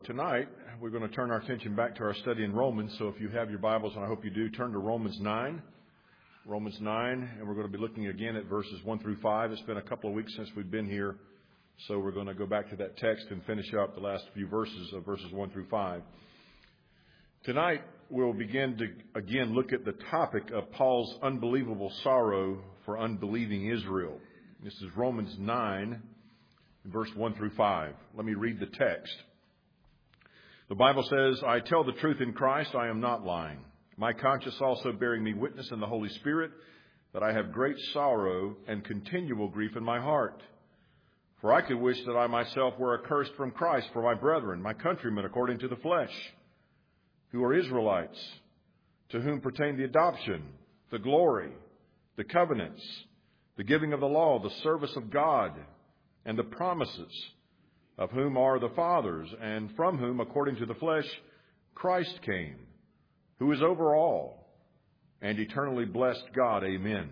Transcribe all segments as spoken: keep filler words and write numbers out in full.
Tonight, we're going to turn our attention back to our study in Romans. So if you have your Bibles, and I hope you do, turn to Romans nine. Romans nine, and we're going to be looking again at verses one through five. It's been a couple of weeks since we've been here, so we're going to go back to that text and finish up the last few verses of verses one through five. Tonight, we'll begin to again look at the topic of Paul's unbelievable sorrow for unbelieving Israel. This is Romans nine, verse one through five. Let me read the text. The Bible says, I tell the truth in Christ, I am not lying. My conscience also bearing me witness in the Holy Spirit that I have great sorrow and continual grief in my heart. For I could wish that I myself were accursed from Christ for my brethren, my countrymen according to the flesh, who are Israelites, to whom pertain the adoption, the glory, the covenants, the giving of the law, the service of God, and the promises, of whom are the fathers, and from whom, according to the flesh, Christ came, who is over all, and eternally blessed God. Amen.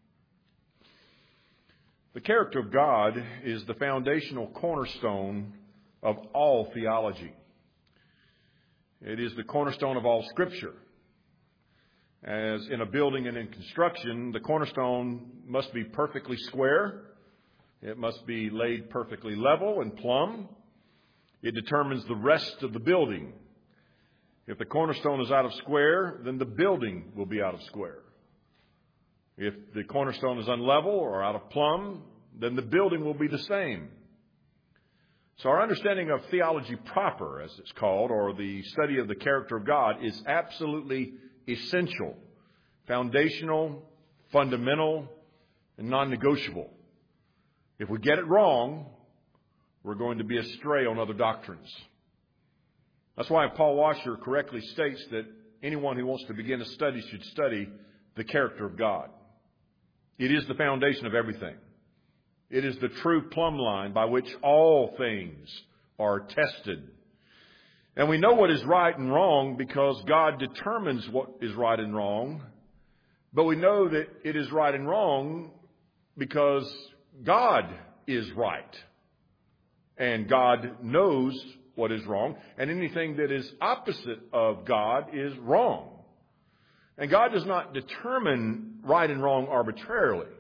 The character of God is the foundational cornerstone of all theology. It is the cornerstone of all Scripture. As in a building and in construction, the cornerstone must be perfectly square. It must be laid perfectly level and plumb. It determines the rest of the building. If the cornerstone is out of square, then the building will be out of square. If the cornerstone is unlevel or out of plumb, then the building will be the same. So our understanding of theology proper, as it's called, or the study of the character of God, is absolutely essential, foundational, fundamental, and non-negotiable. If we get it wrong, we're going to be astray on other doctrines. That's why Paul Washer correctly states that anyone who wants to begin a study should study the character of God. It is the foundation of everything. It is the true plumb line by which all things are tested. And we know what is right and wrong because God determines what is right and wrong. But we know that it is right and wrong because God is right, and God knows what is wrong, and anything that is opposite of God is wrong. And God does not determine right and wrong arbitrarily.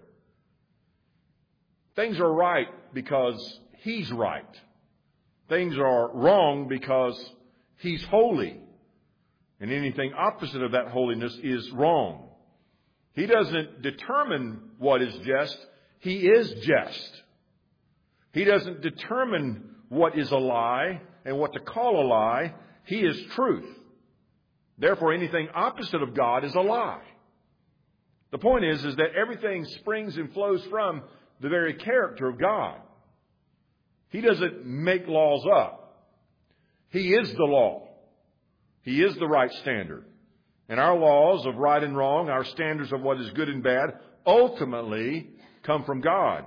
Things are right because He's right. Things are wrong because He's holy, and anything opposite of that holiness is wrong. He doesn't determine what is just. He is just. He doesn't determine what is a lie and what to call a lie. He is truth. Therefore, anything opposite of God is a lie. The point is, is that everything springs and flows from the very character of God. He doesn't make laws up. He is the law. He is the right standard. And our laws of right and wrong, our standards of what is good and bad, ultimately come from God.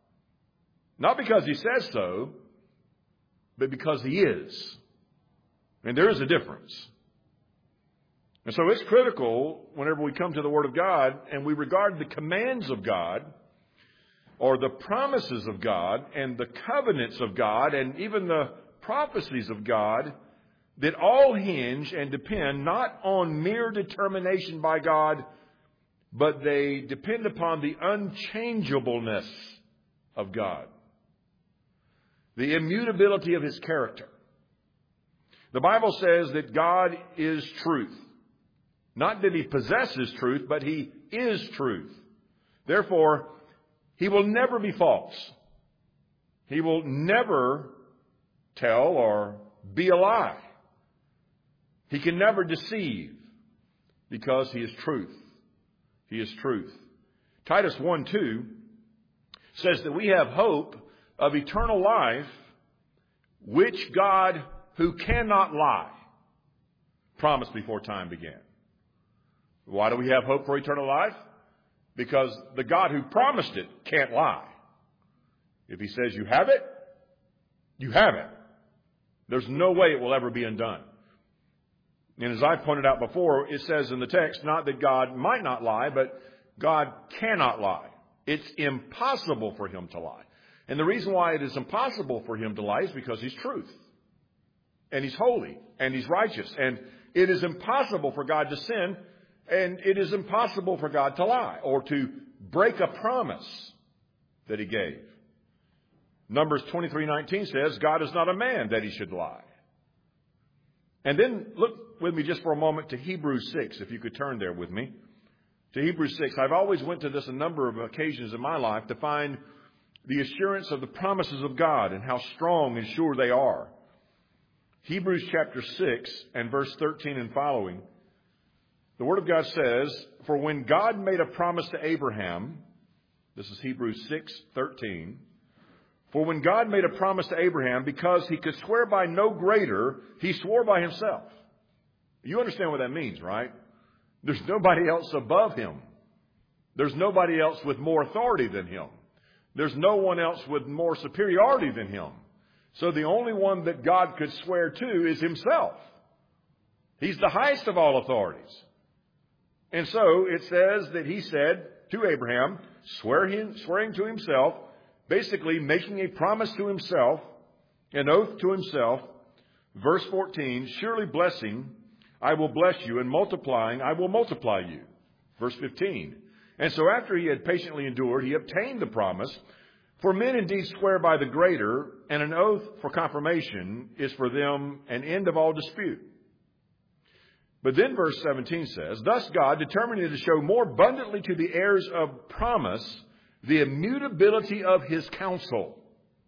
Not because He says so, but because He is. And there is a difference. And so it's critical whenever we come to the Word of God and we regard the commands of God or the promises of God and the covenants of God and even the prophecies of God that all hinge and depend not on mere determination by God, but they depend upon the unchangeableness of God, the immutability of His character. The Bible says that God is truth. Not that He possesses truth, but He is truth. Therefore, He will never be false. He will never tell or be a lie. He can never deceive because He is truth. He is truth. Titus one two says that we have hope of eternal life, which God, who cannot lie, promised before time began. Why do we have hope for eternal life? Because the God who promised it can't lie. If He says you have it, you have it. There's no way it will ever be undone. And as I pointed out before, it says in the text, not that God might not lie, but God cannot lie. It's impossible for Him to lie. And the reason why it is impossible for Him to lie is because He's truth. and He's holy, and He's righteous. And it is impossible for God to sin, and it is impossible for God to lie or to break a promise that He gave. Numbers twenty-three nineteen says, God is not a man that He should lie. And then look with me just for a moment to Hebrews six, if you could turn there with me. To Hebrews six. I've always went to this a number of occasions in my life to find the assurance of the promises of God and how strong and sure they are. Hebrews chapter six and verse thirteen and following. The Word of God says, for when God made a promise to Abraham, this is Hebrews six thirteen, for when God made a promise to Abraham, because He could swear by no greater, He swore by Himself. You understand what that means, right? There's nobody else above Him. There's nobody else with more authority than Him. There's no one else with more superiority than Him. So the only one that God could swear to is Himself. He's the highest of all authorities. And so it says that He said to Abraham, swear him, swearing to Himself, basically making a promise to Himself, an oath to Himself. Verse fourteen, surely blessing, I will bless you, and multiplying, I will multiply you. Verse fifteen, and so after He had patiently endured, He obtained the promise. For men indeed swear by the greater, and an oath for confirmation is for them an end of all dispute. But then verse seventeen says, thus God, determining to show more abundantly to the heirs of promise the immutability of His counsel,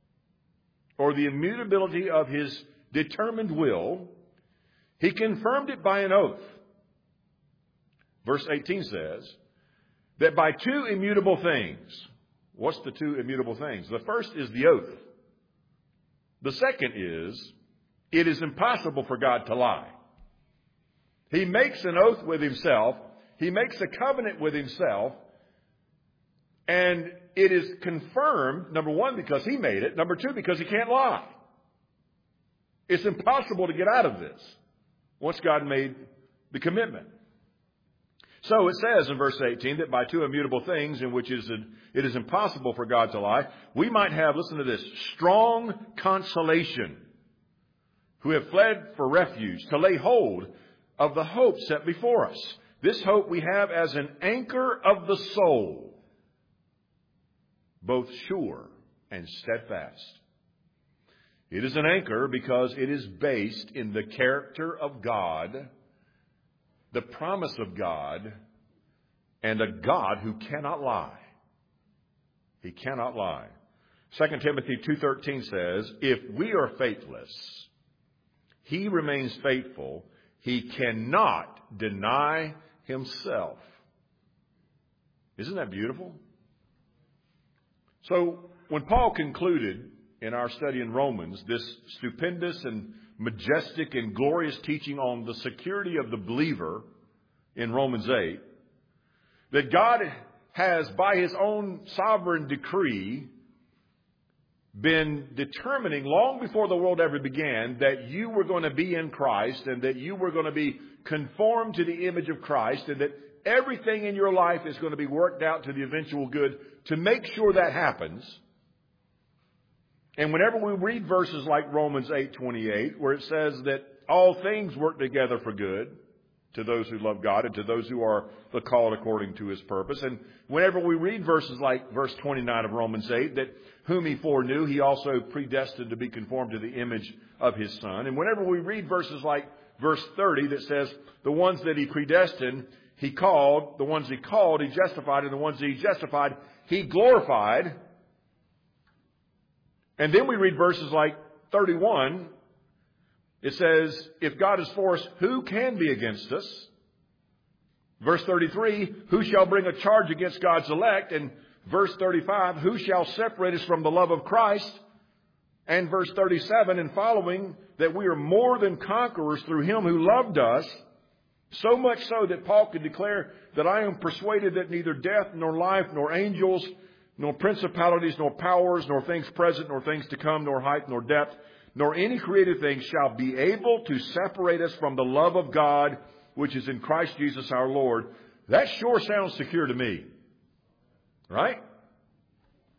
or the immutability of His determined will, He confirmed it by an oath. Verse eighteen says that by two immutable things. What's the two immutable things? The first is the oath. The second is, it is impossible for God to lie. He makes an oath with Himself. He makes a covenant with Himself. And it is confirmed, number one, because He made it. Number two, because He can't lie. It's impossible to get out of this once God made the commitment. So it says in verse eighteen that by two immutable things in which is it is impossible for God to lie, we might have, listen to this, strong consolation, who have fled for refuge, to lay hold of the hope set before us. This hope we have as an anchor of the soul, both sure and steadfast. It is an anchor because it is based in the character of God, the promise of God, and a God who cannot lie. He cannot lie. Second Timothy two thirteen says, if we are faithless, He remains faithful. He cannot deny Himself. Isn't that beautiful? So when Paul concluded in our study in Romans this stupendous and majestic and glorious teaching on the security of the believer in Romans eight, that God has, by His own sovereign decree, been determining long before the world ever began that you were going to be in Christ and that you were going to be conformed to the image of Christ, and that everything in your life is going to be worked out to the eventual good to make sure that happens. And whenever we read verses like Romans eight twenty-eight, where it says that all things work together for good to those who love God and to those who are the called according to His purpose. And whenever we read verses like verse twenty-nine of Romans eight, that whom He foreknew, He also predestined to be conformed to the image of His Son. And whenever we read verses like verse thirty that says the ones that He predestined, He called, the ones He called, He justified, and the ones He justified, He glorified. And then we read verses like thirty-one. It says, if God is for us, who can be against us? Verse thirty-three, who shall bring a charge against God's elect? And verse thirty-five, who shall separate us from the love of Christ? And verse thirty-seven and following, that we are more than conquerors through Him who loved us. So much so that Paul could declare that I am persuaded that neither death, nor life, nor angels, nor principalities, nor powers, nor things present, nor things to come, nor height, nor depth, nor any created thing shall be able to separate us from the love of God, which is in Christ Jesus our Lord. That sure sounds secure to me. Right?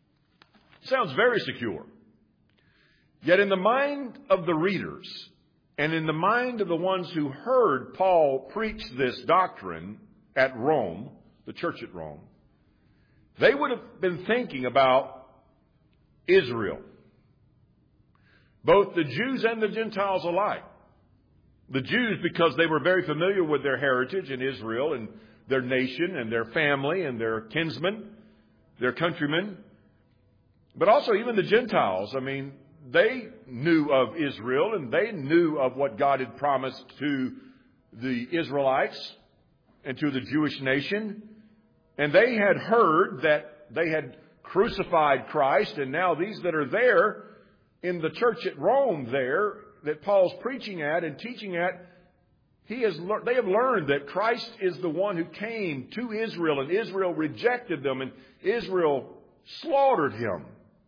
Sounds very secure. Yet in the mind of the readers And in the mind of the ones who heard Paul preach this doctrine at Rome, the church at Rome, they would have been thinking about Israel. Both the Jews and the Gentiles alike. The Jews, because they were very familiar with their heritage in Israel and their nation and their family and their kinsmen, their countrymen. But also even the Gentiles. I mean, they knew of Israel and they knew of what God had promised to the Israelites and to the Jewish nation. And they had heard that they had crucified Christ, and now these that are there in the church at Rome there that Paul's preaching at and teaching at, he has le- they have learned that Christ is the one who came to Israel, and Israel rejected them, and Israel slaughtered him.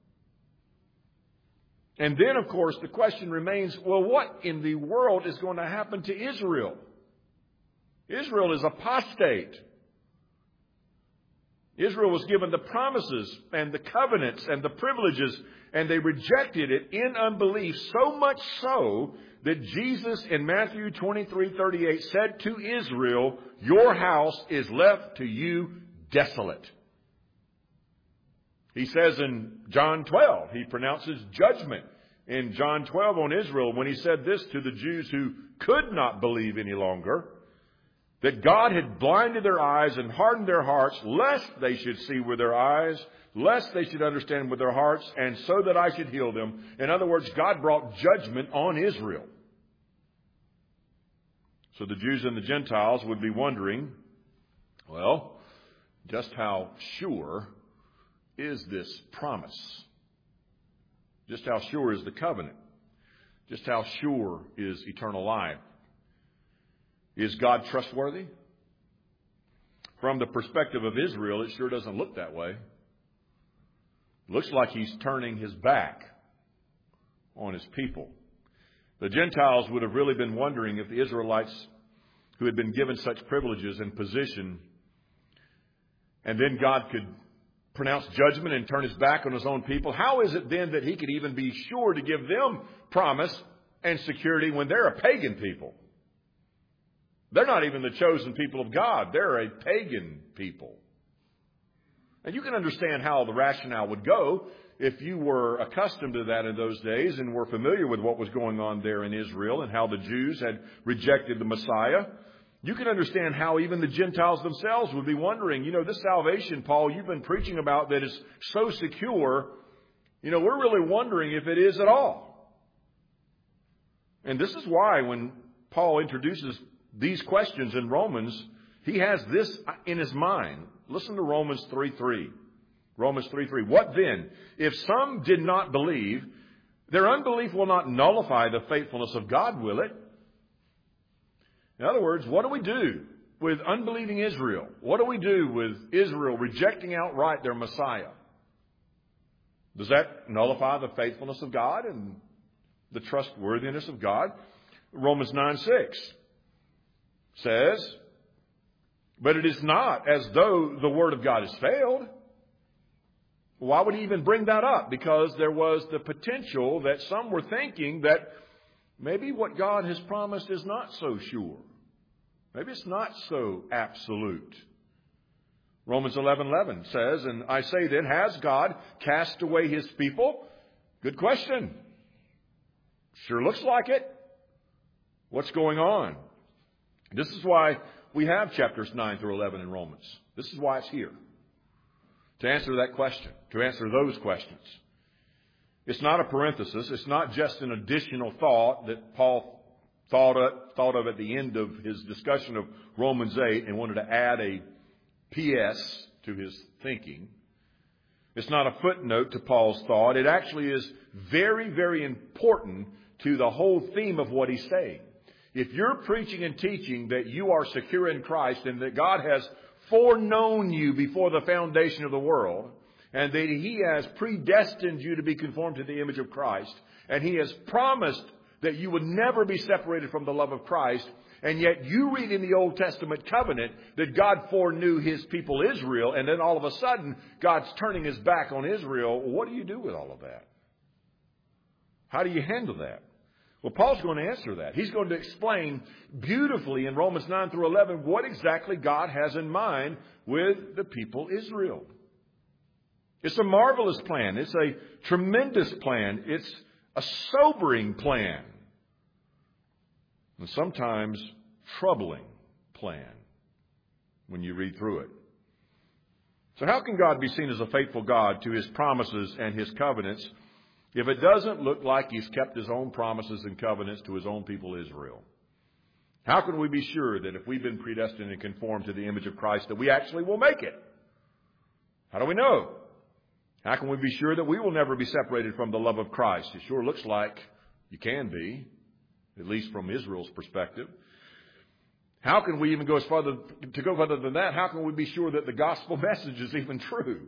And then, of course, the question remains, well, what in the world is going to happen to Israel? Israel is apostate. Israel was given the promises and the covenants and the privileges, and they rejected it in unbelief, so much so that Jesus in Matthew twenty-three thirty-eight said to Israel, "Your house is left to you desolate." He says in John twelve, he pronounces judgment in John twelve on Israel when he said this to the Jews who could not believe any longer, that God had blinded their eyes and hardened their hearts, lest they should see with their eyes, lest they should understand with their hearts, and so that I should heal them. In other words, God brought judgment on Israel. So the Jews and the Gentiles would be wondering, well, just how sure is this promise? Just how sure is the covenant? Just how sure is eternal life? Is God trustworthy? From the perspective of Israel, it sure doesn't look that way. It looks like he's turning his back on his people. The Gentiles would have really been wondering if the Israelites, who had been given such privileges and position, and then God could pronounce judgment and turn his back on his own people, how is it then that he could even be sure to give them promise and security when they're a pagan people? They're not even the chosen people of God. They're a pagan people. And you can understand how the rationale would go if you were accustomed to that in those days and were familiar with what was going on there in Israel and how the Jews had rejected the Messiah. You can understand how even the Gentiles themselves would be wondering, you know, this salvation, Paul, you've been preaching about that is so secure, you know, we're really wondering if it is at all. And this is why when Paul introduces these questions in Romans, he has this in his mind. Listen to Romans three three. Romans three three. What then? If some did not believe, their unbelief will not nullify the faithfulness of God, will it? In other words, what do we do with unbelieving Israel? What do we do with Israel rejecting outright their Messiah? Does that nullify the faithfulness of God and the trustworthiness of God? Romans nine six says, but it is not as though the word of God has failed. Why would he even bring that up? Because there was the potential that some were thinking that maybe what God has promised is not so sure. Maybe it's not so absolute. Romans eleven eleven says, and I say then, has God cast away his people? Good question. Sure looks like it. What's going on? This is why we have chapters nine through eleven in Romans. This is why it's here. To answer that question, to answer those questions. It's not a parenthesis. It's not just an additional thought that Paul thought of, thought of at the end of his discussion of Romans eight and wanted to add a P S to his thinking. It's not a footnote to Paul's thought. It actually is very, very important to the whole theme of what he's saying. If you're preaching and teaching that you are secure in Christ and that God has foreknown you before the foundation of the world and that he has predestined you to be conformed to the image of Christ and he has promised that you would never be separated from the love of Christ, and yet you read in the Old Testament covenant that God foreknew his people Israel, and then all of a sudden God's turning his back on Israel, what do you do with all of that? How do you handle that? Well, Paul's going to answer that. He's going to explain beautifully in Romans nine through eleven what exactly God has in mind with the people Israel. It's a marvelous plan. It's a tremendous plan. It's a sobering plan. And sometimes troubling plan when you read through it. So how can God be seen as a faithful God to His promises and His covenants if it doesn't look like He's kept His own promises and covenants to His own people Israel? How can we be sure that if we've been predestined and conformed to the image of Christ that we actually will make it? How do we know? How can we be sure that we will never be separated from the love of Christ? It sure looks like you can be, at least from Israel's perspective. How can we even go as further, to go further than that, how can we be sure that the gospel message is even true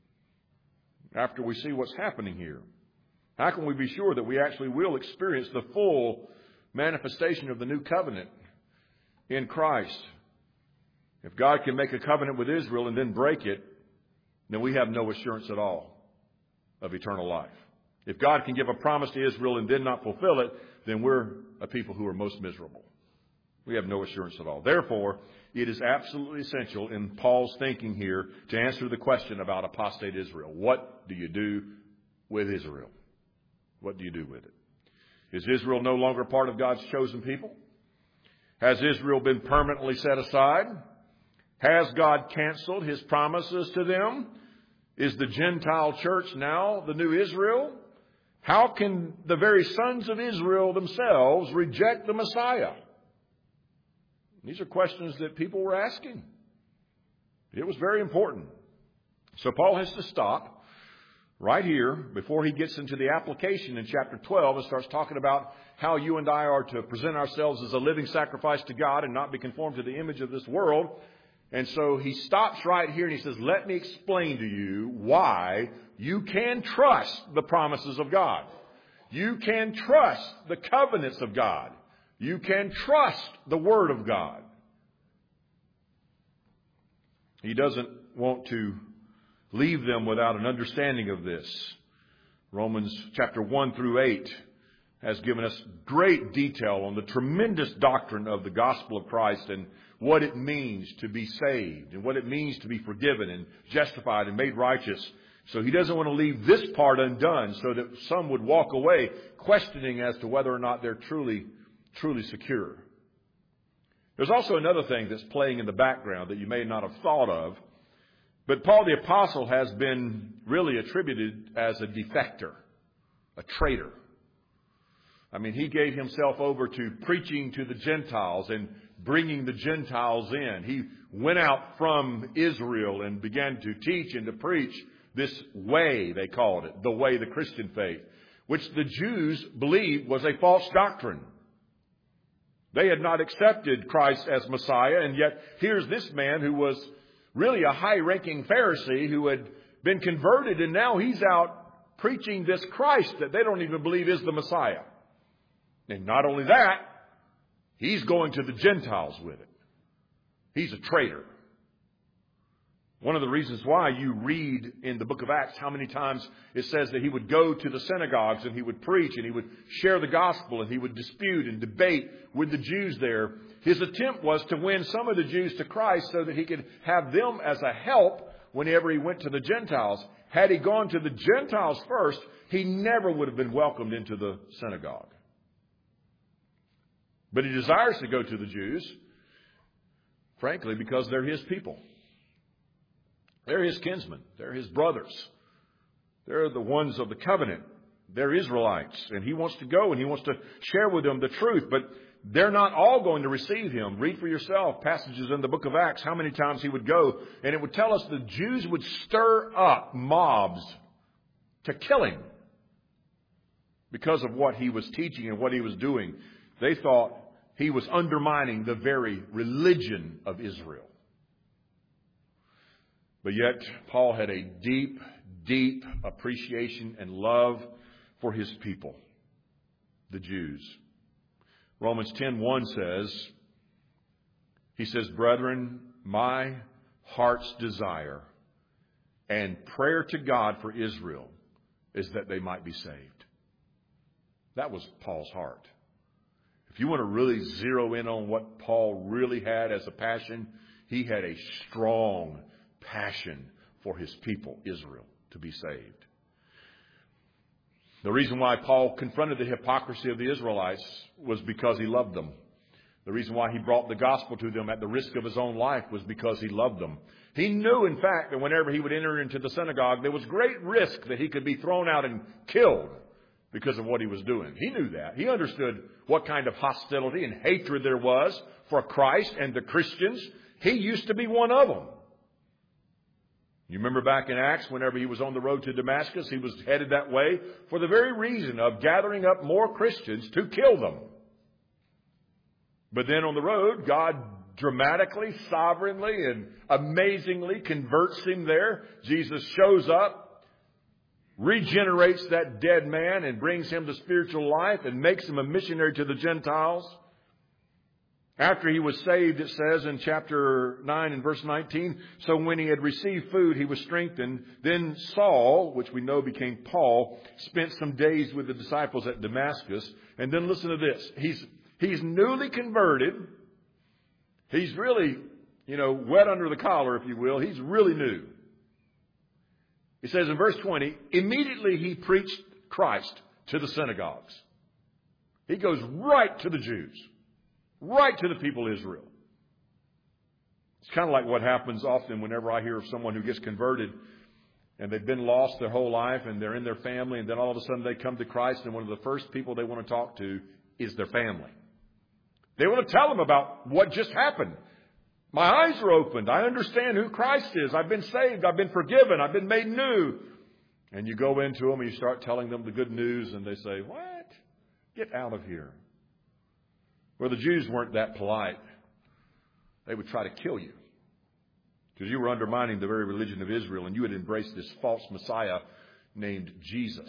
after we see what's happening here? How can we be sure that we actually will experience the full manifestation of the new covenant in Christ? If God can make a covenant with Israel and then break it, then we have no assurance at all of eternal life. If God can give a promise to Israel and then not fulfill it, then we're a people who are most miserable. We have no assurance at all. Therefore, it is absolutely essential in Paul's thinking here to answer the question about apostate Israel. What do you do with Israel? What do you do with it? Is Israel no longer part of God's chosen people? Has Israel been permanently set aside? Has God canceled His promises to them? Is the Gentile church now the new Israel? How can the very sons of Israel themselves reject the Messiah? These are questions that people were asking. It was very important. So Paul has to stop right here before he gets into the application in chapter twelve and starts talking about how you and I are to present ourselves as a living sacrifice to God and not be conformed to the image of this world. And so he stops right here and he says, let me explain to you why you can trust the promises of God. You can trust the covenants of God. You can trust the Word of God. He doesn't want to leave them without an understanding of this. Romans chapter one through eight has given us great detail on the tremendous doctrine of the gospel of Christ and what it means to be saved and what it means to be forgiven and justified and made righteous. So he doesn't want to leave this part undone so that some would walk away questioning as to whether or not they're truly truly secure. There's also another thing that's playing in the background that you may not have thought of, but Paul the Apostle has been really attributed as a defector, a traitor. I mean, he gave himself over to preaching to the Gentiles and bringing the Gentiles in. He went out from Israel and began to teach and to preach this way, they called it, the way, the Christian faith, which the Jews believed was a false doctrine. They had not accepted Christ as Messiah, and yet here's this man who was really a high-ranking Pharisee who had been converted, and now he's out preaching this Christ that they don't even believe is the Messiah. And not only that, he's going to the Gentiles with it. He's a traitor. One of the reasons why you read in the book of Acts how many times it says that he would go to the synagogues and he would preach and he would share the gospel and he would dispute and debate with the Jews there. His attempt was to win some of the Jews to Christ so that he could have them as a help whenever he went to the Gentiles. Had he gone to the Gentiles first, he never would have been welcomed into the synagogue. But he desires to go to the Jews, frankly, because they're his people. They're his kinsmen. They're his brothers. They're the ones of the covenant. They're Israelites. And he wants to go and he wants to share with them the truth. But they're not all going to receive him. Read for yourself passages in the book of Acts, how many times he would go. And it would tell us the Jews would stir up mobs to kill him because of what he was teaching and what he was doing. They thought he was undermining the very religion of Israel. But yet, Paul had a deep, deep appreciation and love for his people, the Jews. Romans ten one says, he says, brethren, my heart's desire and prayer to God for Israel is that they might be saved. That was Paul's heart. If you want to really zero in on what Paul really had as a passion, he had a strong passion for his people, Israel, to be saved. The reason why Paul confronted the hypocrisy of the Israelites was because he loved them. The reason why he brought the gospel to them at the risk of his own life was because he loved them. He knew, in fact, that whenever he would enter into the synagogue, there was great risk that he could be thrown out and killed because of what he was doing. He knew that. He understood what kind of hostility and hatred there was for Christ and the Christians. He used to be one of them. You remember back in Acts, whenever he was on the road to Damascus, he was headed that way for the very reason of gathering up more Christians to kill them. But then on the road, God dramatically, sovereignly, and amazingly converts him there. Jesus shows up, regenerates that dead man, and brings him to spiritual life and makes him a missionary to the Gentiles. After he was saved, it says in chapter nine and verse nineteen, so when he had received food, he was strengthened. Then Saul, which we know became Paul, spent some days with the disciples at Damascus. And then listen to this. He's, he's newly converted. He's really, you know, wet under the collar, if you will. He's really new. It says in verse twenty, immediately he preached Christ to the synagogues. He goes right to the Jews. Right to the people of Israel. It's kind of like what happens often whenever I hear of someone who gets converted and they've been lost their whole life and they're in their family, and then all of a sudden they come to Christ, and one of the first people they want to talk to is their family. They want to tell them about what just happened. My eyes are opened. I understand who Christ is. I've been saved. I've been forgiven. I've been made new. And you go into them and you start telling them the good news, and they say, what? Get out of here. Well, the Jews weren't that polite. They would try to kill you because you were undermining the very religion of Israel, and you had embraced this false Messiah named Jesus.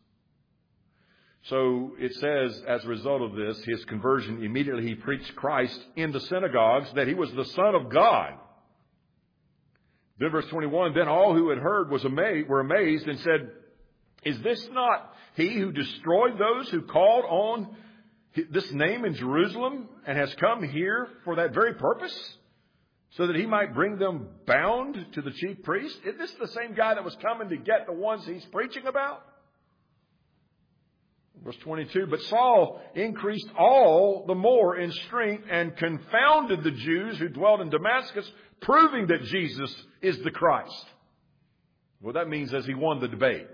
So it says, as a result of this, his conversion, immediately he preached Christ in the synagogues, that he was the Son of God. Then verse twenty-one, then all who had heard was amazed, were amazed and said, is this not he who destroyed those who called on this name in Jerusalem and has come here for that very purpose, so that he might bring them bound to the chief priest? Isn't this the same guy that was coming to get the ones he's preaching about? Verse twenty-two, but Saul increased all the more in strength and confounded the Jews who dwelt in Damascus, proving that Jesus is the Christ. Well, that means as he won the debate.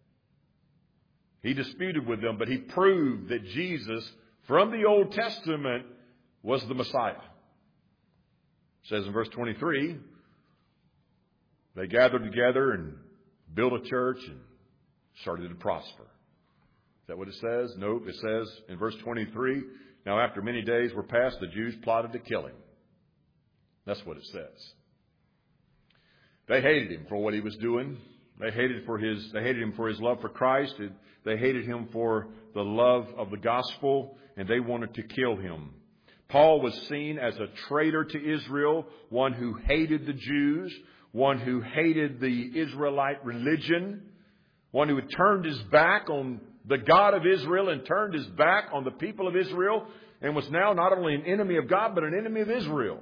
He disputed with them, but he proved that Jesus from the Old Testament was the Messiah. It says in verse twenty-three, they gathered together and built a church and started to prosper. Is that what it says? Nope. It says in verse twenty-three, now after many days were passed, the Jews plotted to kill him. That's what it says. They hated him for what he was doing. They hated for his. They hated him for his love for Christ. They hated him for the love of the gospel, and they wanted to kill him. Paul was seen as a traitor to Israel, one who hated the Jews, one who hated the Israelite religion, one who had turned his back on the God of Israel and turned his back on the people of Israel, and was now not only an enemy of God, but an enemy of Israel.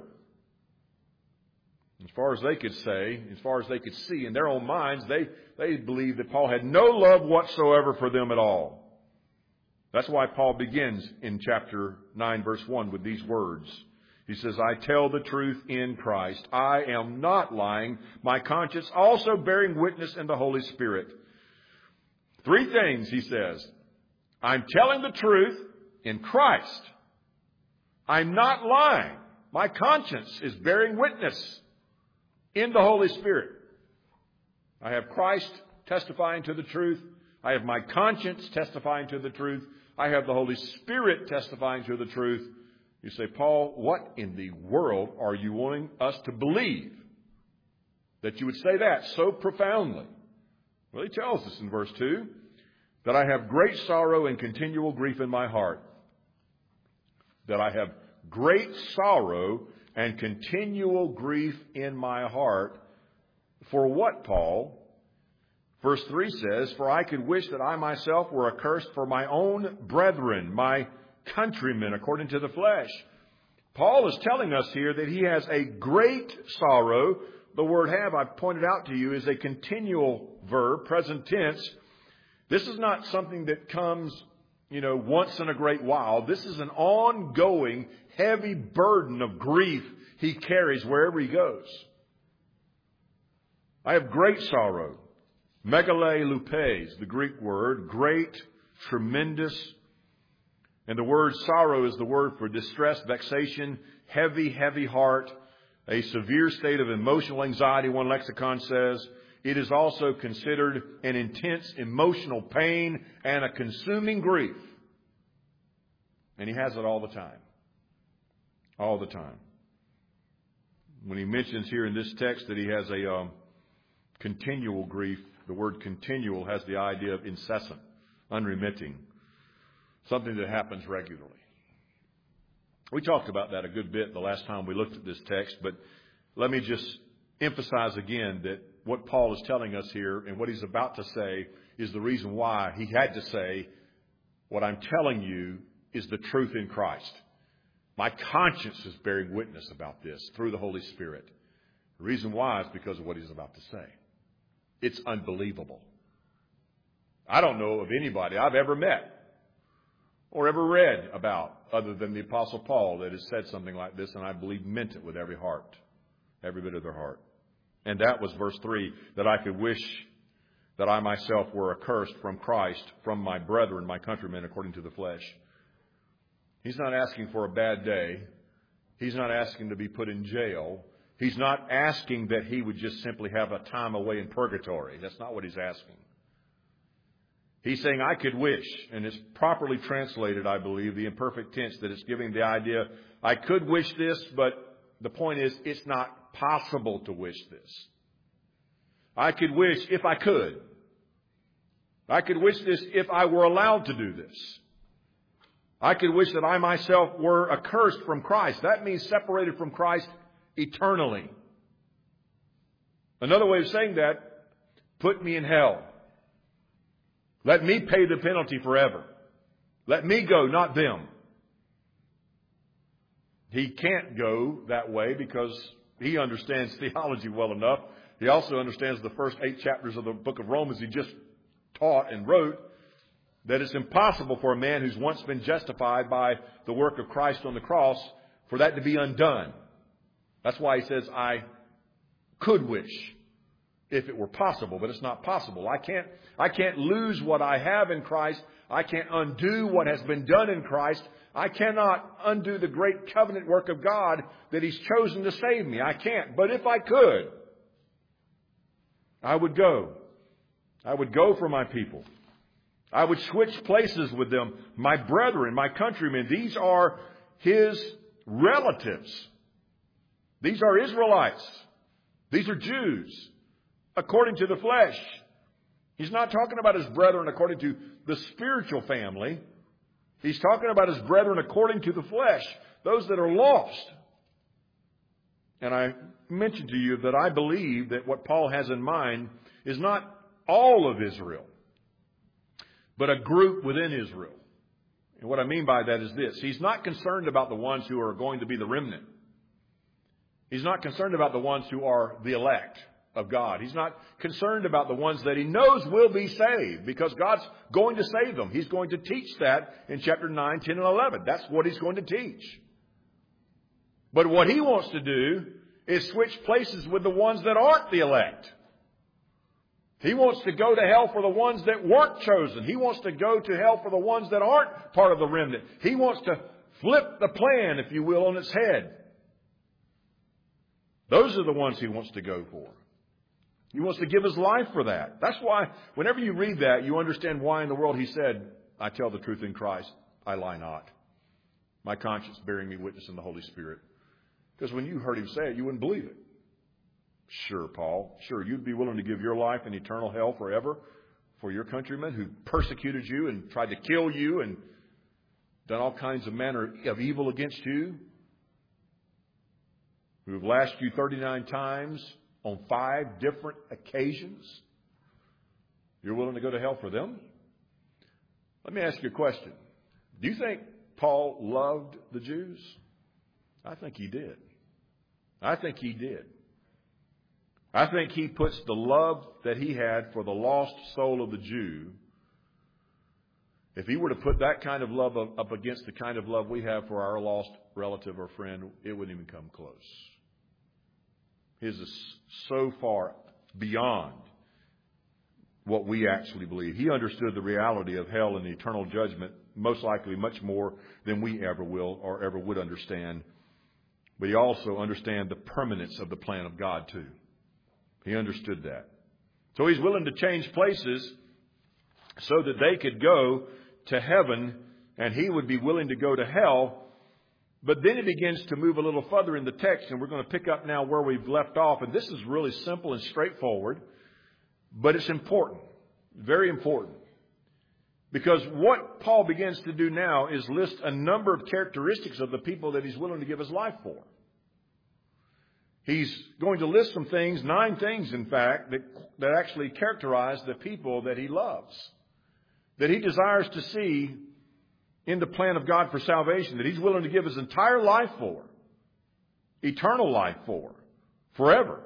As far as they could say, as far as they could see in their own minds, they, they believed that Paul had no love whatsoever for them at all. That's why Paul begins in chapter nine, verse one, with these words. He says, I tell the truth in Christ. I am not lying. My conscience also bearing witness in the Holy Spirit. Three things, he says. I'm telling the truth in Christ. I'm not lying. My conscience is bearing witness in the Holy Spirit. I have Christ testifying to the truth. I have my conscience testifying to the truth. I have the Holy Spirit testifying to the truth. You say, Paul, what in the world are you wanting us to believe that you would say that so profoundly? Well, he tells us in verse two that I have great sorrow and continual grief in my heart. That I have great sorrow and continual grief in my heart. For what, Paul? Verse three says, for I could wish that I myself were accursed for my own brethren, my countrymen according to the flesh. Paul is telling us here that he has a great sorrow. The word have, I've pointed out to you, is a continual verb, present tense. This is not something that comes, you know, once in a great while. This is an ongoing, heavy burden of grief he carries wherever he goes. I have great sorrow. Megale lupes, the Greek word, great, tremendous. And the word sorrow is the word for distress, vexation, heavy, heavy heart, a severe state of emotional anxiety, one lexicon says. It is also considered an intense emotional pain and a consuming grief. And he has it all the time. All the time. When he mentions here in this text that he has a um, continual grief, the word continual has the idea of incessant, unremitting. Something that happens regularly. We talked about that a good bit the last time we looked at this text, but let me just emphasize again that what Paul is telling us here and what he's about to say is the reason why he had to say, what I'm telling you is the truth in Christ. My conscience is bearing witness about this through the Holy Spirit. The reason why is because of what he's about to say. It's unbelievable. I don't know of anybody I've ever met or ever read about, other than the Apostle Paul, that has said something like this, and I believe meant it with every heart, every bit of their heart. And that was verse three, that I could wish that I myself were accursed from Christ, from my brethren, my countrymen, according to the flesh. He's not asking for a bad day. He's not asking to be put in jail. He's not asking that he would just simply have a time away in purgatory. That's not what he's asking. He's saying, I could wish, and it's properly translated, I believe, the imperfect tense, that it's giving the idea, I could wish this, but the point is, it's not possible to wish this. I could wish if I could. I could wish this if I were allowed to do this. I could wish that I myself were accursed from Christ. That means separated from Christ eternally. Another way of saying that, put me in hell. Let me pay the penalty forever. Let me go, not them. He can't go that way because he understands theology well enough. He also understands the first eight chapters of the book of Romans he just taught and wrote, that it's impossible for a man who's once been justified by the work of Christ on the cross for that to be undone. That's why he says, I could wish if it were possible, but it's not possible. I can't, I can't lose what I have in Christ. I can't undo what has been done in Christ. I cannot undo the great covenant work of God that He's chosen to save me. I can't. But if I could, I would go. I would go for my people. I would switch places with them. My brethren, my countrymen, these are His relatives. These are Israelites. These are Jews, according to the flesh. He's not talking about his brethren according to the spiritual family. He's talking about his brethren according to the flesh, those that are lost. And I mentioned to you that I believe that what Paul has in mind is not all of Israel, but a group within Israel. And what I mean by that is this. He's not concerned about the ones who are going to be the remnant. He's not concerned about the ones who are the elect of God. He's not concerned about the ones that he knows will be saved, because God's going to save them. He's going to teach that in chapter nine, ten, and eleven. That's what he's going to teach. But what he wants to do is switch places with the ones that aren't the elect. He wants to go to hell for the ones that weren't chosen. He wants to go to hell for the ones that aren't part of the remnant. He wants to flip the plan, if you will, on its head. Those are the ones he wants to go for. He wants to give his life for that. That's why whenever you read that, you understand why in the world he said, I tell the truth in Christ, I lie not. My conscience bearing me witness in the Holy Spirit. Because when you heard him say it, you wouldn't believe it. Sure, Paul. Sure, you'd be willing to give your life in eternal hell forever for your countrymen who persecuted you and tried to kill you and done all kinds of manner of evil against you, who have lashed you thirty-nine times on five different occasions. You're willing to go to hell for them? Let me ask you a question. Do you think Paul loved the Jews? I think he did. I think he did. I think he puts the love that he had for the lost soul of the Jew, if he were to put that kind of love up against the kind of love we have for our lost relative or friend, it wouldn't even come close. His is so far beyond what we actually believe. He understood the reality of hell and eternal judgment, most likely much more than we ever will or ever would understand. But he also understood the permanence of the plan of God too. He understood that. So he's willing to change places so that they could go to heaven and he would be willing to go to hell. But then he begins to move a little further in the text, and we're going to pick up now where we've left off. And this is really simple and straightforward, but it's important, very important. Because what Paul begins to do now is list a number of characteristics of the people that he's willing to give his life for. He's going to list some things, nine things in fact, that, that actually characterize the people that he loves, that he desires to see in the plan of God for salvation, that he's willing to give his entire life for, eternal life for, forever.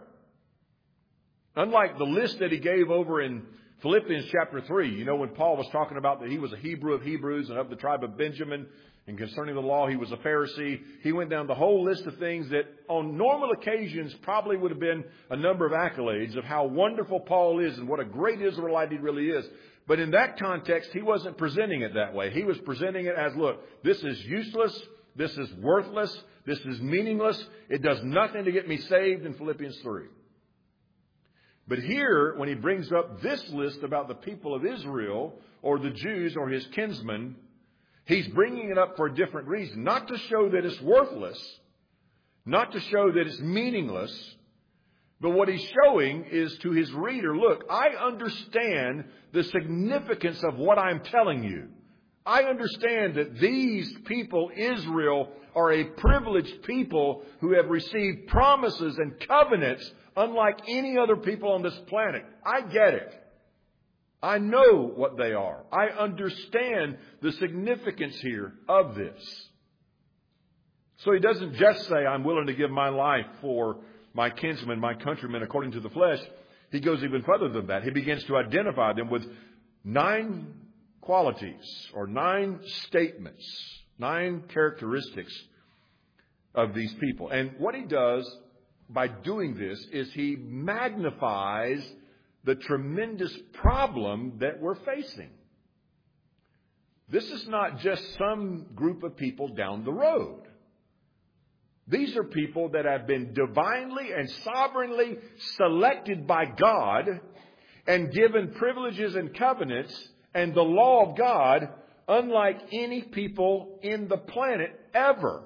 Unlike the list that he gave over in Philippians chapter three, you know, when Paul was talking about that he was a Hebrew of Hebrews and of the tribe of Benjamin, and concerning the law, he was a Pharisee. He went down the whole list of things that on normal occasions probably would have been a number of accolades of how wonderful Paul is and what a great Israelite he really is. But in that context, he wasn't presenting it that way. He was presenting it as, look, this is useless. This is worthless. This is meaningless. It does nothing to get me saved in Philippians three. But here, when he brings up this list about the people of Israel or the Jews or his kinsmen, he's bringing it up for a different reason. Not to show that it's worthless, not to show that it's meaningless, but what he's showing is to his reader, look, I understand the significance of what I'm telling you. I understand that these people, Israel, are a privileged people who have received promises and covenants unlike any other people on this planet. I get it. I know what they are. I understand the significance here of this. So he doesn't just say, I'm willing to give my life for my kinsmen, my countrymen, according to the flesh. He goes even further than that. He begins to identify them with nine qualities or nine statements, nine characteristics of these people. And what he does by doing this is he magnifies the tremendous problem that we're facing. This is not just some group of people down the road. These are people that have been divinely and sovereignly selected by God and given privileges and covenants and the law of God unlike any people in the planet ever.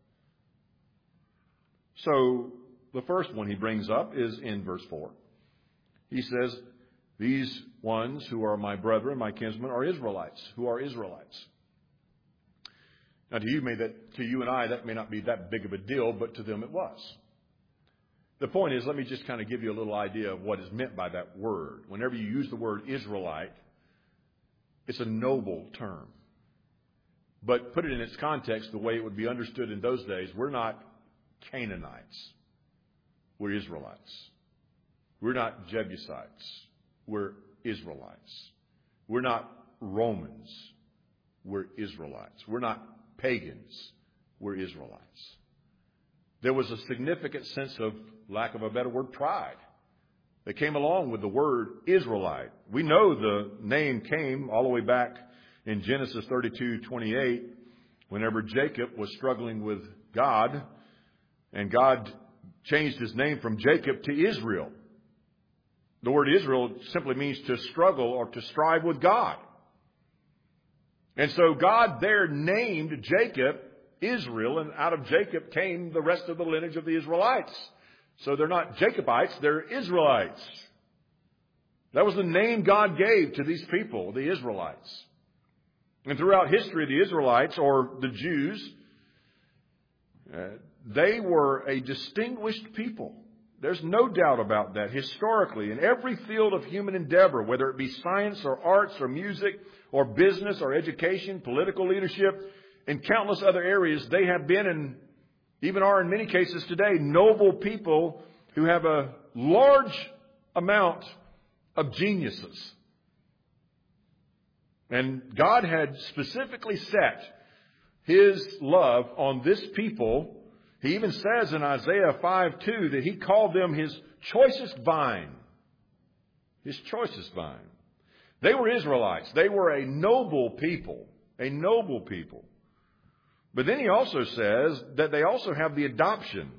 So the first one he brings up is in verse four. He says, these ones who are my brethren, my kinsmen, are Israelites, who are Israelites. Now, to you, may that, to you and I, that may not be that big of a deal, but to them it was. The point is, let me just kind of give you a little idea of what is meant by that word. Whenever you use the word Israelite, it's a noble term. But put it in its context, the way it would be understood in those days, we're not Canaanites. We're Israelites. We're not Jebusites. We're Israelites. We're not Romans. We're Israelites. We're not pagans. We're Israelites. There was a significant sense of, lack of a better word, pride that came along with the word Israelite. We know the name came all the way back in Genesis thirty-two twenty-eight, whenever Jacob was struggling with God, and God changed his name from Jacob to Israel. The word Israel simply means to struggle or to strive with God. And so God there named Jacob Israel, and out of Jacob came the rest of the lineage of the Israelites. So they're not Jacobites, they're Israelites. That was the name God gave to these people, the Israelites. And throughout history, the Israelites, or the Jews, uh, they were a distinguished people. There's no doubt about that. Historically, in every field of human endeavor, whether it be science or arts or music or business or education, political leadership, in countless other areas, they have been and even are in many cases today noble people who have a large amount of geniuses. And God had specifically set His love on this people. He even says in Isaiah five two that He called them His choicest vine. His choicest vine. They were Israelites. They were a noble people. A noble people. But then He also says that they also have the adoption.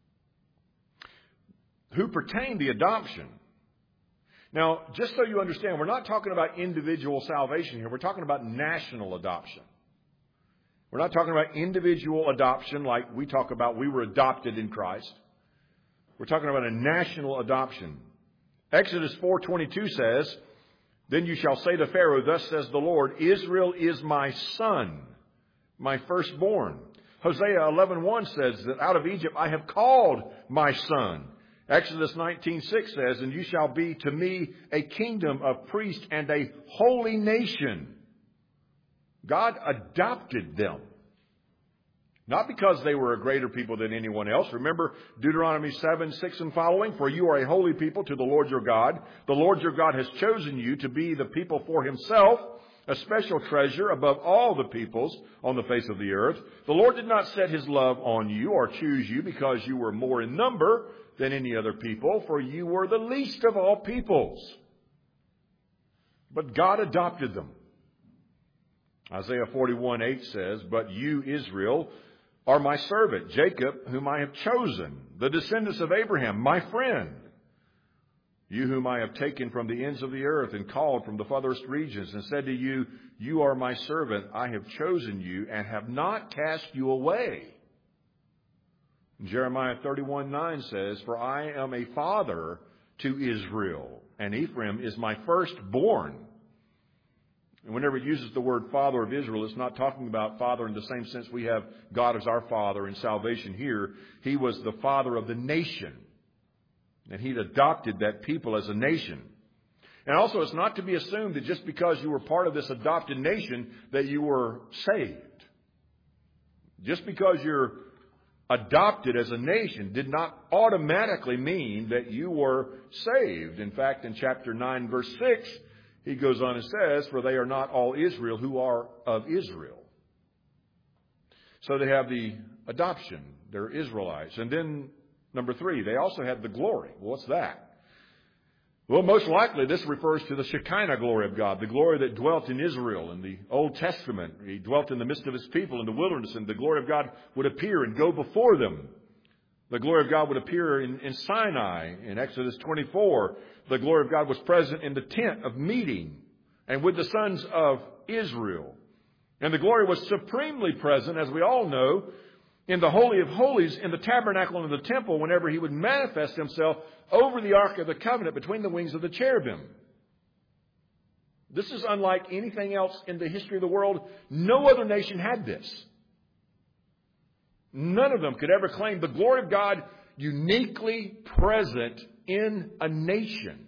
Who pertain the adoption. Now, just so you understand, we're not talking about individual salvation here. We're talking about national adoption. We're not talking about individual adoption like we talk about we were adopted in Christ. We're talking about a national adoption. Exodus four twenty-two says, "Then you shall say to Pharaoh, thus says the Lord, Israel is my son, my firstborn." Hosea eleven one says that out of Egypt I have called my son. Exodus nineteen six says, "And you shall be to me a kingdom of priests and a holy nation." God adopted them. Not because they were a greater people than anyone else. Remember Deuteronomy seven, six and following. "For you are a holy people to the Lord your God. The Lord your God has chosen you to be the people for Himself, a special treasure above all the peoples on the face of the earth. The Lord did not set His love on you or choose you because you were more in number than any other people, for you were the least of all peoples." But God adopted them. Isaiah forty-one eight says, "But you, Israel, are my servant, Jacob, whom I have chosen, the descendants of Abraham, my friend. You whom I have taken from the ends of the earth and called from the farthest regions, and said to you, you are my servant. I have chosen you and have not cast you away." Jeremiah thirty-one nine says, "For I am a father to Israel, and Ephraim is my firstborn." And whenever it uses the word father of Israel, it's not talking about father in the same sense we have God as our father in salvation here. He was the father of the nation. And He'd adopted that people as a nation. And also, it's not to be assumed that just because you were part of this adopted nation that you were saved. Just because you're adopted as a nation did not automatically mean that you were saved. In fact, in chapter nine, verse six, he goes on and says, "For they are not all Israel who are of Israel." So they have the adoption. They're Israelites. And then, number three, they also have the glory. Well, what's that? Well, most likely this refers to the Shekinah glory of God, the glory that dwelt in Israel in the Old Testament. He dwelt in the midst of His people in the wilderness, and the glory of God would appear and go before them. The glory of God would appear in, in Sinai in Exodus twenty-four. The glory of God was present in the tent of meeting and with the sons of Israel. And the glory was supremely present, as we all know, in the Holy of Holies, in the tabernacle and in the temple, whenever He would manifest Himself over the Ark of the Covenant between the wings of the cherubim. This is unlike anything else in the history of the world. No other nation had this. None of them could ever claim the glory of God uniquely present in a nation.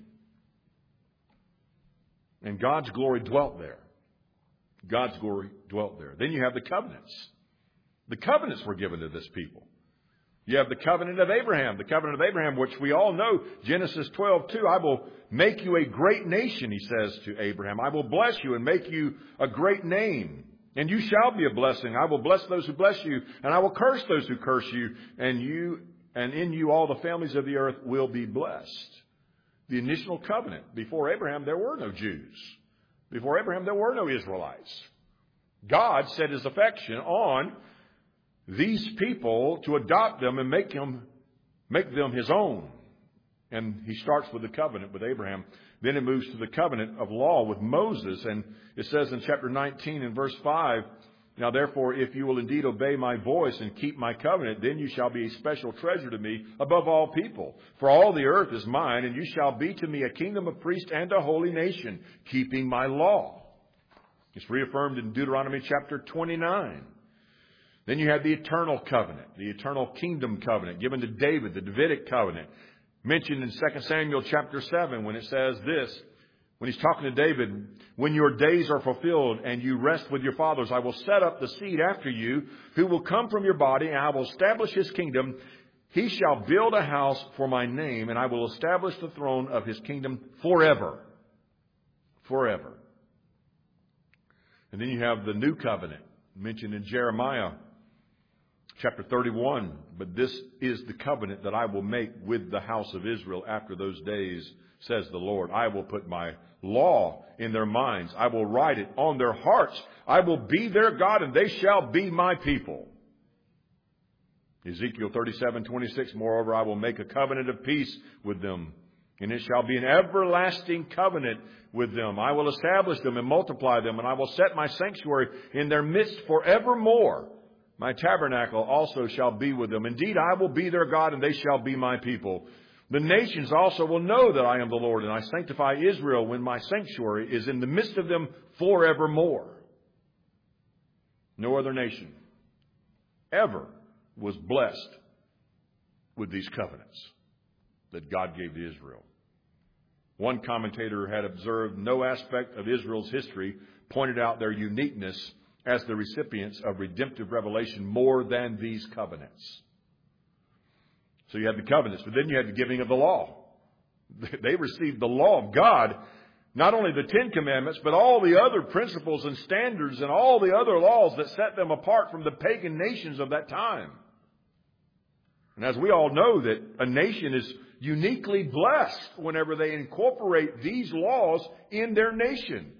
And God's glory dwelt there. God's glory dwelt there. Then you have the covenants. The covenants were given to this people. You have the covenant of Abraham. The covenant of Abraham, which we all know, Genesis twelve two, "I will make you a great nation," He says to Abraham. "I will bless you and make you a great name. And you shall be a blessing. I will bless those who bless you, and I will curse those who curse you. And you, and in you all the families of the earth will be blessed." The initial covenant. Before Abraham, there were no Jews. Before Abraham, there were no Israelites. God set His affection on these people to adopt them and make them, make them His own. And He starts with the covenant with Abraham. Then it moves to the covenant of law with Moses. And it says in chapter nineteen and verse five, "Now therefore, if you will indeed obey my voice and keep my covenant, then you shall be a special treasure to me above all people. For all the earth is mine, and you shall be to me a kingdom of priests and a holy nation, keeping my law." It's reaffirmed in Deuteronomy chapter twenty-nine. Then you have the eternal covenant, the eternal kingdom covenant given to David, the Davidic covenant, mentioned in Second Samuel chapter seven when it says this, When he's talking to David, when your days are fulfilled and you rest with your fathers, I will set up the seed after you who will come from your body, and I will establish his kingdom. He shall build a house for my name, and I will establish the throne of his kingdom forever. Forever. And then you have the new covenant mentioned in Jeremiah chapter thirty-one. But this is the covenant that I will make with the house of Israel after those days, says the Lord. I will put my law in their minds. I will write it on their hearts. I will be their God, and they shall be my people. Ezekiel thirty-seven twenty-six, moreover, I will make a covenant of peace with them, and it shall be an everlasting covenant with them. I will establish them and multiply them, and I will set my sanctuary in their midst forevermore. My tabernacle also shall be with them. Indeed, I will be their God, and they shall be my people. The nations also will know that I am the Lord, and I sanctify Israel when my sanctuary is in the midst of them forevermore. No other nation ever was blessed with these covenants that God gave to Israel. One commentator had observed no aspect of Israel's history pointed out their uniqueness as the recipients of redemptive revelation more than these covenants. So you had the covenants, but then you had the giving of the law. They received the law of God, not only the Ten Commandments, but all the other principles and standards and all the other laws that set them apart from the pagan nations of that time. And as we all know, that a nation is uniquely blessed whenever they incorporate these laws in their nation.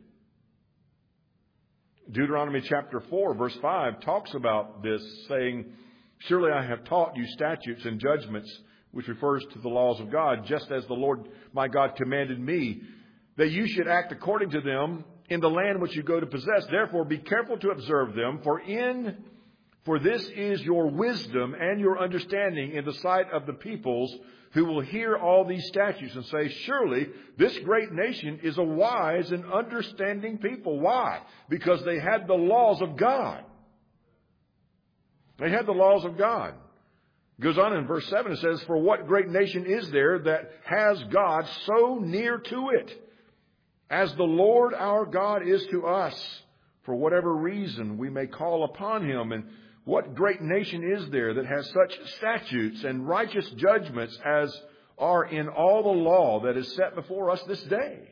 Deuteronomy chapter four, verse five talks about this, saying, surely I have taught you statutes and judgments, which refers to the laws of God, just as the Lord my God commanded me, that you should act according to them in the land which you go to possess. Therefore be careful to observe them, for in for this is your wisdom and your understanding in the sight of the peoples, who will hear all these statutes and say, surely this great nation is a wise and understanding people. Why? Because they had the laws of God. They had the laws of God. It goes on in verse seven, it says, for what great nation is there that has God so near to it, as the Lord our God is to us, for whatever reason we may call upon him? And what great nation is there that has such statutes and righteous judgments as are in all the law that is set before us this day?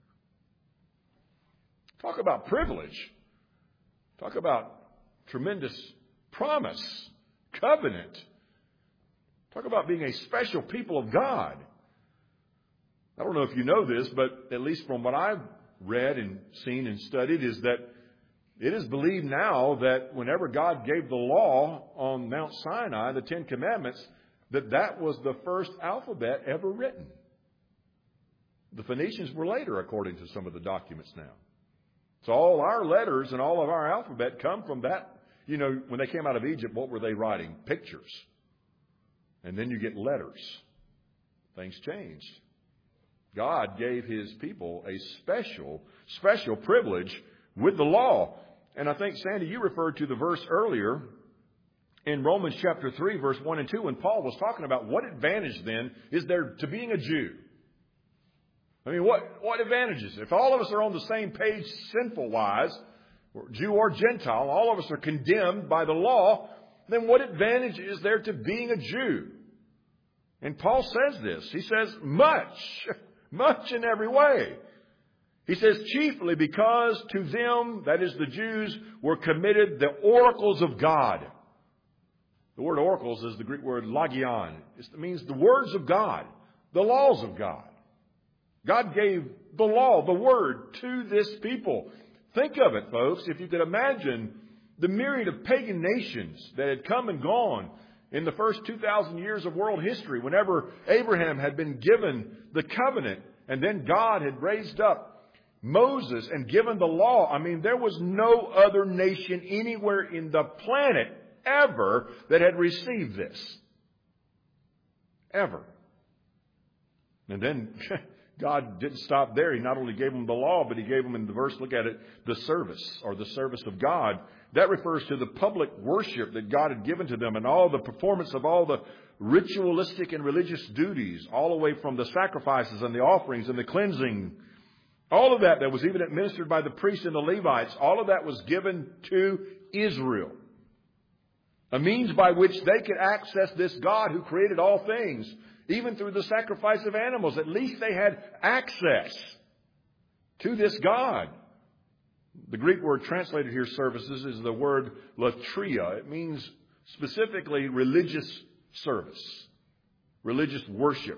Talk about privilege. Talk about tremendous promise, covenant. Talk about being a special people of God. I don't know if you know this, but at least from what I've read and seen and studied, is that it is believed now that whenever God gave the law on Mount Sinai, the Ten Commandments, that that was the first alphabet ever written. The Phoenicians were later, according to some of the documents now. So all our letters and all of our alphabet come from that. You know, when they came out of Egypt, what were they writing? Pictures. And then you get letters. Things changed. God gave his people a special, special privilege with the law. And I think, Sandy, you referred to the verse earlier in Romans chapter three, verse one and two, when Paul was talking about what advantage then is there to being a Jew. I mean, what, what advantages? If all of us are on the same page sinful-wise, or Jew or Gentile, all of us are condemned by the law, then what advantage is there to being a Jew? And Paul says this. He says, much, much in every way. He says, chiefly because to them, that is the Jews, were committed the oracles of God. The word oracles is the Greek word logion. It means the words of God, the laws of God. God gave the law, the word, to this people. Think of it, folks, if you could imagine the myriad of pagan nations that had come and gone in the first two thousand years of world history, whenever Abraham had been given the covenant, and then God had raised up Moses and given the law. I mean, there was no other nation anywhere in the planet ever that had received this. Ever. And then God didn't stop there. He not only gave them the law, but he gave them, in the verse, look at it, the service, or the service of God. That refers to the public worship that God had given to them, and all the performance of all the ritualistic and religious duties, all the way from the sacrifices and the offerings and the cleansing All of that that was even administered by the priests and the Levites, all of that was given to Israel. A means by which they could access this God who created all things, even through the sacrifice of animals. At least they had access to this God. The Greek word translated here, services, is the word latria. It means specifically religious service, religious worship.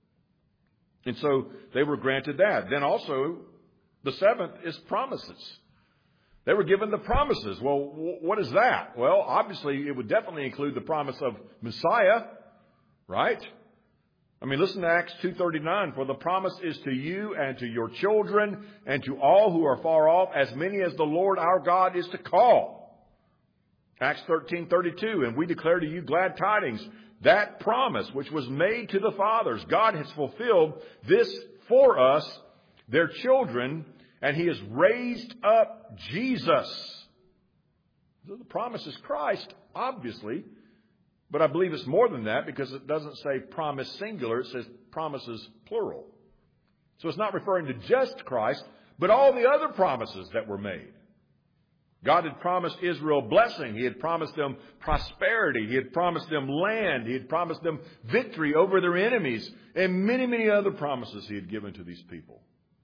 And so they were granted that. Then also, the seventh is promises. They were given the promises. Well, what is that? Well, obviously, it would definitely include the promise of Messiah, right? I mean, listen to Acts two thirty-nine. For the promise is to you and to your children and to all who are far off, as many as the Lord our God is to call. Acts thirteen thirty-two. And we declare to you glad tidings. That promise which was made to the fathers, God has fulfilled this for us, their children, and He has raised up Jesus. The promise is Christ, obviously, but I believe it's more than that because it doesn't say promise singular, it says promises plural. So it's not referring to just Christ, but all the other promises that were made. God had promised Israel blessing. He had promised them prosperity. He had promised them land. He had promised them victory over their enemies. And many, many other promises He had given to these people.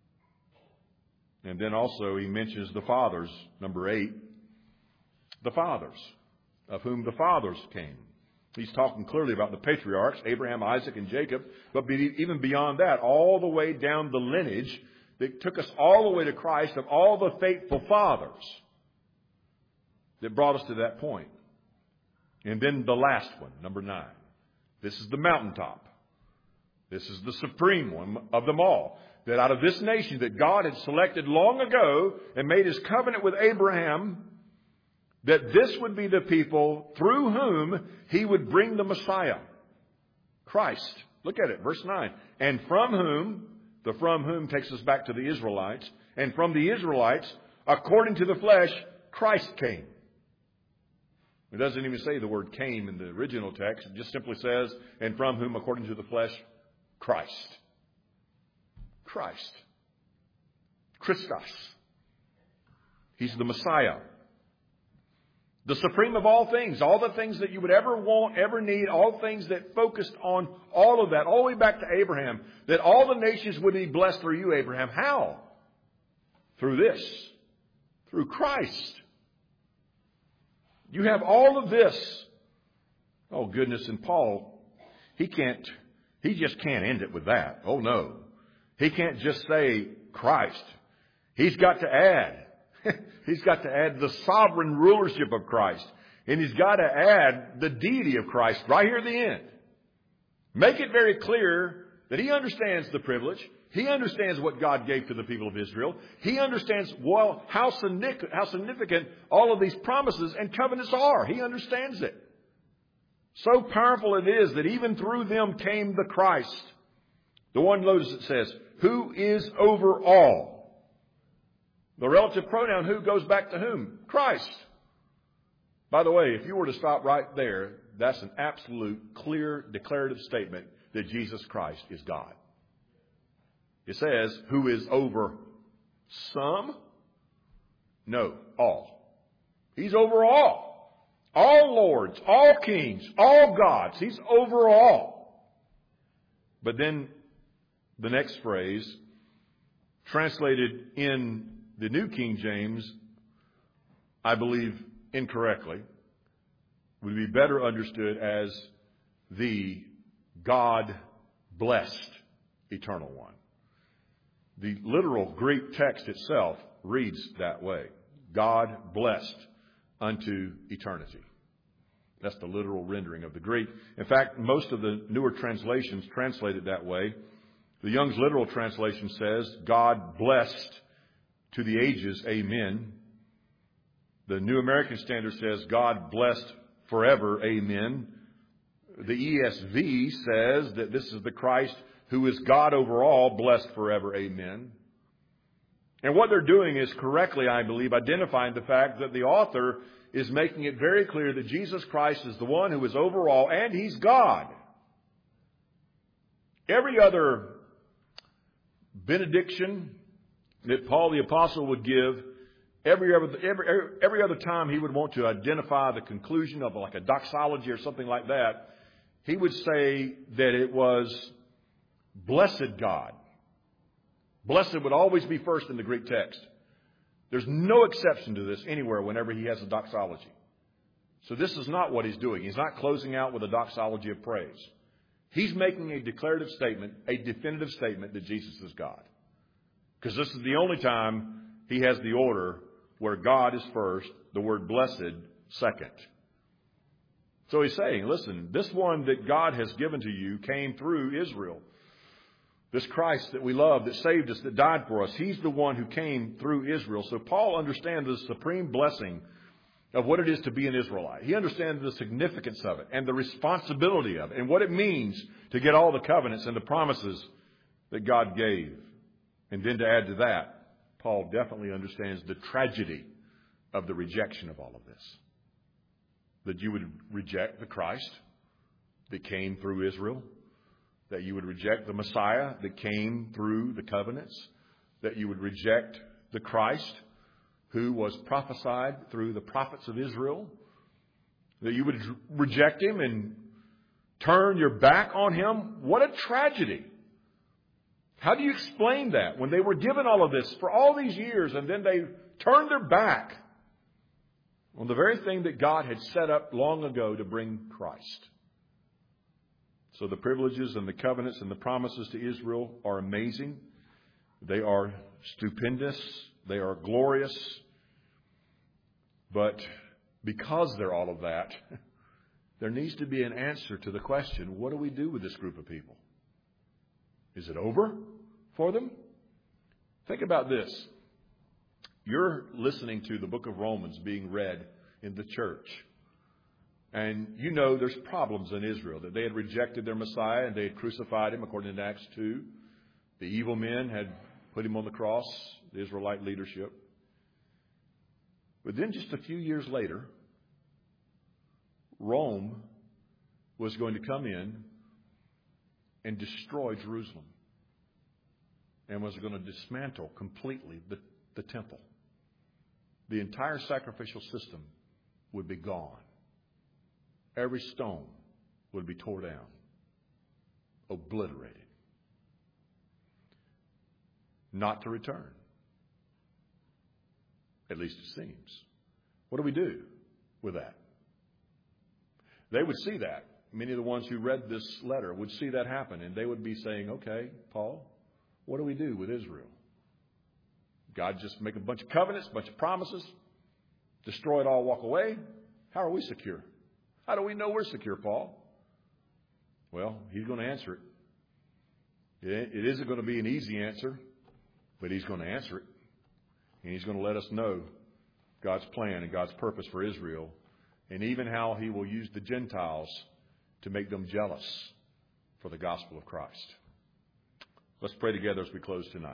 And then also He mentions the fathers, number eight. The fathers, of whom the fathers came. He's talking clearly about the patriarchs, Abraham, Isaac, and Jacob. But even beyond that, all the way down the lineage that took us all the way to Christ of all the faithful fathers that brought us to that point. And then the last one, number nine. This is the mountaintop. This is the supreme one of them all. That out of this nation that God had selected long ago and made His covenant with Abraham, that this would be the people through whom He would bring the Messiah, Christ. Look at it, verse nine. And from whom, the from whom takes us back to the Israelites, and from the Israelites, according to the flesh, Christ came. It doesn't even say the word came in the original text. It just simply says, and from whom, according to the flesh, Christ. Christ. Christos. He's the Messiah. The supreme of all things. All the things that you would ever want, ever need. All things that focused on all of that. All the way back to Abraham. That all the nations would be blessed through you, Abraham. How? Through this. Through Christ. You have all of this. Oh, goodness. And Paul, he can't, he just can't end it with that. Oh, no. He can't just say Christ. He's got to add. He's got to add the sovereign rulership of Christ. And he's got to add the deity of Christ right here at the end. Make it very clear that he understands the privilege. He understands what God gave to the people of Israel. He understands, well, how significant, how significant all of these promises and covenants are. He understands it. So powerful it is that even through them came the Christ. The one, notice it says, who is over all. The relative pronoun who goes back to whom? Christ. By the way, if you were to stop right there, that's an absolute, clear, declarative statement that Jesus Christ is God. It says, who is over some? No, all. He's over all. All lords, all kings, all gods. He's over all. But then the next phrase, translated in the New King James, I believe incorrectly, would be better understood as the God-blessed Eternal One. The literal Greek text itself reads that way. God blessed unto eternity. That's the literal rendering of the Greek. In fact, most of the newer translations translate it that way. The Young's literal translation says, God blessed to the ages, amen. The New American Standard says, God blessed forever, amen. The E S V says that this is the Christ who is God over all, blessed forever, amen. And what they're doing is correctly, I believe, identifying the fact that the author is making it very clear that Jesus Christ is the one who is over all, and He's God. Every other benediction, that Paul the Apostle would give every other, every, every other time he would want to identify the conclusion of like a doxology or something like that. He would say that it was blessed God. Blessed would always be first in the Greek text. There's no exception to this anywhere whenever he has a doxology. So this is not what he's doing. He's not closing out with a doxology of praise. He's making a declarative statement, a definitive statement that Jesus is God. Because this is the only time he has the order where God is first, the word blessed second. So he's saying, listen, this one that God has given to you came through Israel. This Christ that we love, that saved us, that died for us, he's the one who came through Israel. So Paul understands the supreme blessing of what it is to be an Israelite. He understands the significance of it and the responsibility of it and what it means to get all the covenants and the promises that God gave. And then to add to that, Paul definitely understands the tragedy of the rejection of all of this. That you would reject the Christ that came through Israel. That you would reject the Messiah that came through the covenants. That you would reject the Christ who was prophesied through the prophets of Israel. That you would reject him and turn your back on him. What a tragedy. How do you explain that when they were given all of this for all these years and then they turned their back on the very thing that God had set up long ago to bring Christ? So the privileges and the covenants and the promises to Israel are amazing. They are stupendous. They are glorious. But because they're all of that, there needs to be an answer to the question, what do we do with this group of people? Is it over for them? Think about this. You're listening to the book of Romans being read in the church. And you know there's problems in Israel, that they had rejected their Messiah and they had crucified him according to Acts two. The evil men had put him on the cross, the Israelite leadership. But then just a few years later, Rome was going to come in and destroy Jerusalem. And was going to dismantle completely the, the temple. The entire sacrificial system would be gone. Every stone would be torn down. Obliterated. Not to return. At least it seems. What do we do with that? They would see that. Many of the ones who read this letter would see that happen. And they would be saying, okay, Paul, what do we do with Israel? God just make a bunch of covenants, a bunch of promises, destroy it all, walk away. How are we secure? How do we know we're secure, Paul? Well, he's going to answer it. It isn't going to be an easy answer, but he's going to answer it. And he's going to let us know God's plan and God's purpose for Israel, and even how he will use the Gentiles to make them jealous for the gospel of Christ. Let's pray together as we close tonight.